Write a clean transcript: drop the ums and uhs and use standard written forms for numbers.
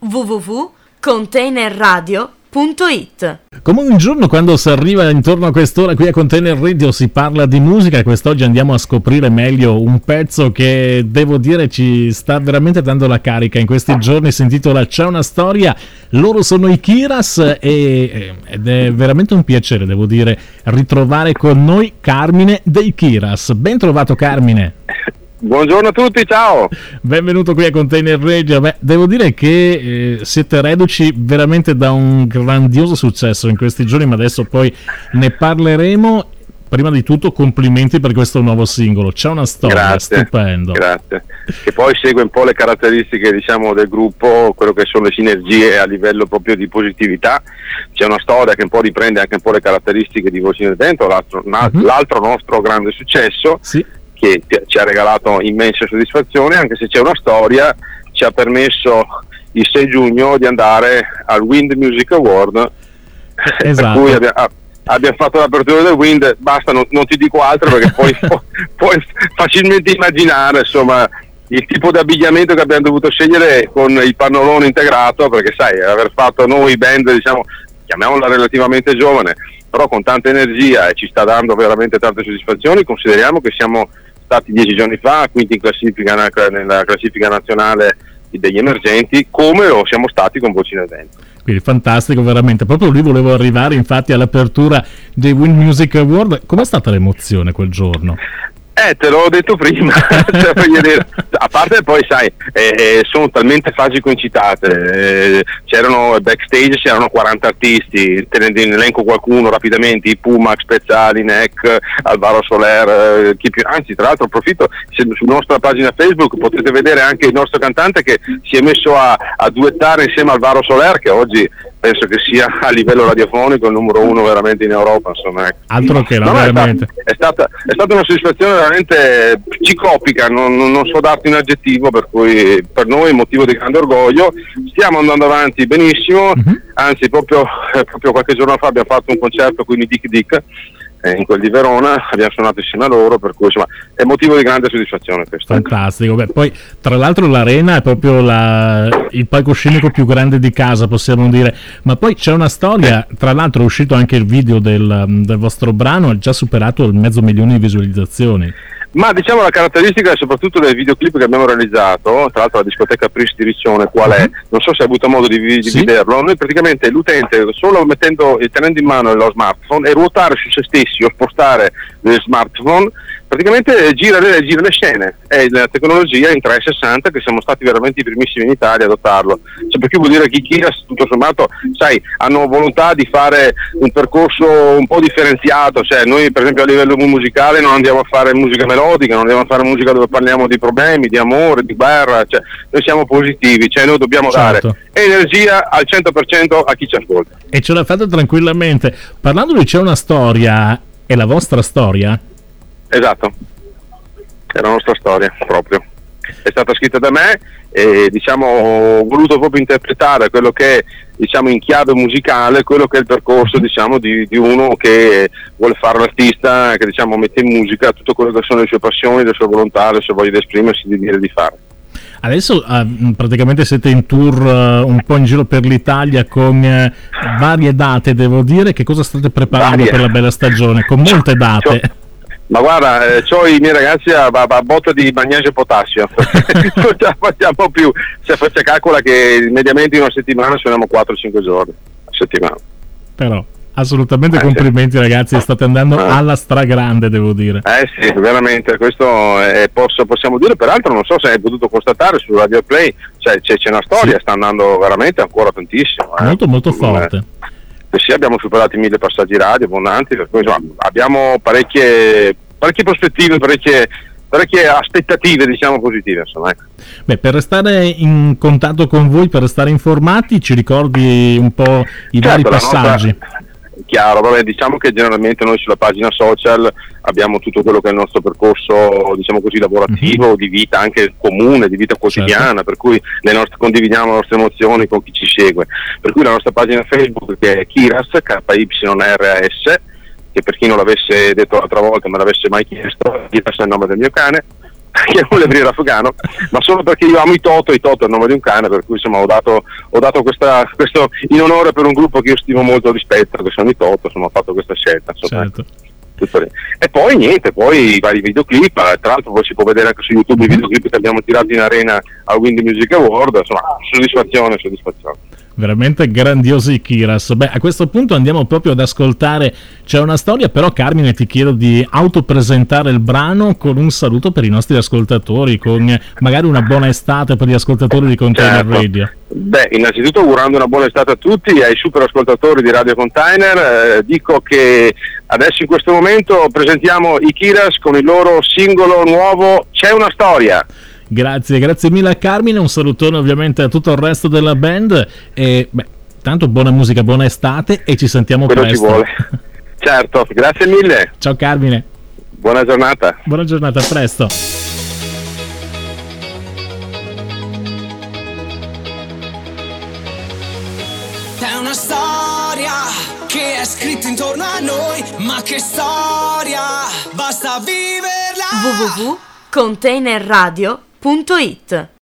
www.containerradio.it. Come un giorno quando si arriva intorno a quest'ora qui a Container Radio si parla di musica, quest'oggi andiamo a scoprire meglio un pezzo che devo dire ci sta veramente dando la carica in questi giorni, si intitola C'è una storia, loro sono i Kiras ed è veramente un piacere, devo dire, ritrovare con noi Carmine dei Kiras. Ben trovato Carmine. Buongiorno a tutti, ciao! Benvenuto qui a Container Radio. Beh, devo dire che siete reduci veramente da un grandioso successo in questi giorni, ma adesso poi ne parleremo. Prima di tutto complimenti per questo nuovo singolo, C'è una storia, grazie, stupendo. Grazie, che poi segue un po' le caratteristiche diciamo del gruppo, quello che sono le sinergie a livello proprio di positività. C'è una storia che un po' riprende anche un po' le caratteristiche di Voci nel Vento, l'altro nostro grande successo. Sì. Che ci ha regalato immense soddisfazioni, anche se c'è una storia, ci ha permesso il 6 giugno di andare al Wind Music Award, esatto. Per cui abbiamo fatto l'apertura del Wind, basta, non ti dico altro perché puoi facilmente immaginare insomma il tipo di abbigliamento che abbiamo dovuto scegliere con il pannolone integrato, perché sai, aver fatto noi band, diciamo, chiamiamola relativamente giovane, però con tanta energia e ci sta dando veramente tante soddisfazioni. Consideriamo che siamo stati 10 giorni fa quinti in classifica nella classifica nazionale degli emergenti, come lo siamo stati con Voci nel Vento. Quindi fantastico, veramente. Proprio lì volevo arrivare infatti all'apertura dei Wind Music Award. Com'è stata l'emozione quel giorno? Te l'ho detto prima, cioè, a parte poi sai, sono talmente fasi coincitate, c'erano backstage, c'erano 40 artisti, te ne elenco qualcuno rapidamente, i Pumax, Spezzali, Neck, Alvaro Soler, chi più, anzi tra l'altro approfitto, sulla nostra pagina Facebook potete vedere anche il nostro cantante che si è messo a duettare insieme a Alvaro Soler, che oggi penso che sia a livello radiofonico il numero uno veramente in Europa, insomma. Altro che no, veramente. È stata una soddisfazione veramente ciclopica, non so darti un aggettivo, per cui per noi è motivo di grande orgoglio. Stiamo andando avanti benissimo, anzi proprio qualche giorno fa abbiamo fatto un concerto con i Dick Dick in quel di Verona, abbiamo suonato insieme a loro, per cui insomma è motivo di grande soddisfazione questo. Fantastico. Beh, poi tra l'altro l'arena è proprio il palcoscenico più grande di casa, possiamo dire, ma poi c'è una storia, tra l'altro è uscito anche il video del vostro brano, ha già superato il 500.000 di visualizzazioni. Ma diciamo la caratteristica soprattutto del videoclip che abbiamo realizzato, tra l'altro la discoteca Pris di Riccione, qual è? Non so se hai avuto modo di vederlo. Noi praticamente l'utente solo tenendo in mano lo smartphone e ruotare su se stessi o spostare il smartphone, praticamente gira le scene. È la tecnologia in 360 che siamo stati veramente i primissimi in Italia ad adottarlo. Cioè, perché vuol dire che i Kiras tutto sommato, sai, hanno volontà di fare un percorso un po' differenziato, cioè noi per esempio a livello musicale non andiamo a fare musica melodica, non andiamo a fare musica dove parliamo di problemi, di amore, di guerra, cioè noi siamo positivi, cioè noi dobbiamo dare energia al 100% a chi ci ascolta. E ce l'ha fatto tranquillamente. Parlando di C'è una storia, è la vostra storia? Esatto, è la nostra storia proprio. È stata scritta da me e diciamo ho voluto proprio interpretare quello che è, diciamo, in chiave musicale, quello che è il percorso, diciamo, di uno che vuole fare l'artista, che diciamo mette in musica tutto quello che sono le sue passioni, le sue volontà, le sue voglie di esprimersi, di dire, di fare. Adesso praticamente siete in tour un po' in giro per l'Italia con varie date, devo dire. Che cosa state preparando per la bella stagione? Con molte date. Ma guarda, c'ho i miei ragazzi a botta di magnesio e potassio, non ce la facciamo più, cioè calcola che mediamente in una settimana suoniamo 4-5 giorni a settimana. Però assolutamente complimenti ragazzi, state andando alla stragrande, devo dire. Sì, veramente, questo possiamo dire. Peraltro non so se hai potuto constatare su Radio Play, cioè, c'è una storia, sta andando veramente ancora tantissimo. Molto forte. Sì, abbiamo superato i 1000 passaggi radio abbondanti, per cui insomma, abbiamo parecchie prospettive, parecchie aspettative, diciamo, positive, insomma. Beh, per restare in contatto con voi, per restare informati, ci ricordi un po' i vari passaggi? Chiaro, vabbè, diciamo che generalmente noi sulla pagina social abbiamo tutto quello che è il nostro percorso, diciamo così, lavorativo, di vita anche comune, di vita quotidiana, per cui condividiamo le nostre emozioni con chi ci segue. Per cui la nostra pagina Facebook, che è Kiras, KYRAS, che per chi non l'avesse detto l'altra volta, me l'avesse mai chiesto, Kiras è il nome del mio cane, che è un levriero afghano, ma solo perché io amo i Toto è il nome di un cane, per cui insomma ho dato questo in onore per un gruppo che io stimo molto, rispetto, che sono i Toto, insomma ho fatto questa scelta, insomma. Certo. E poi niente, poi i vari videoclip, tra l'altro poi si può vedere anche su YouTube i videoclip che abbiamo tirato in arena al Windy Music Award, insomma soddisfazione. Veramente grandiosi Kiras. Beh, a questo punto andiamo proprio ad ascoltare C'è una storia, però Carmine ti chiedo di autopresentare il brano con un saluto per i nostri ascoltatori, con magari una buona estate per gli ascoltatori di Container Radio. Beh, innanzitutto augurando una buona estate a tutti, ai super ascoltatori di Radio Container, dico che adesso in questo momento presentiamo i Kiras con il loro singolo nuovo C'è una storia. Grazie mille a Carmine, un salutone ovviamente a tutto il resto della band e tanto buona musica, buona estate e ci sentiamo Quello presto. Ci vuole. Certo, grazie mille. Ciao Carmine. Buona giornata. Buona giornata, a presto. È una storia che è scritta intorno a noi, ma che storia, basta viverla. www.containerradio.it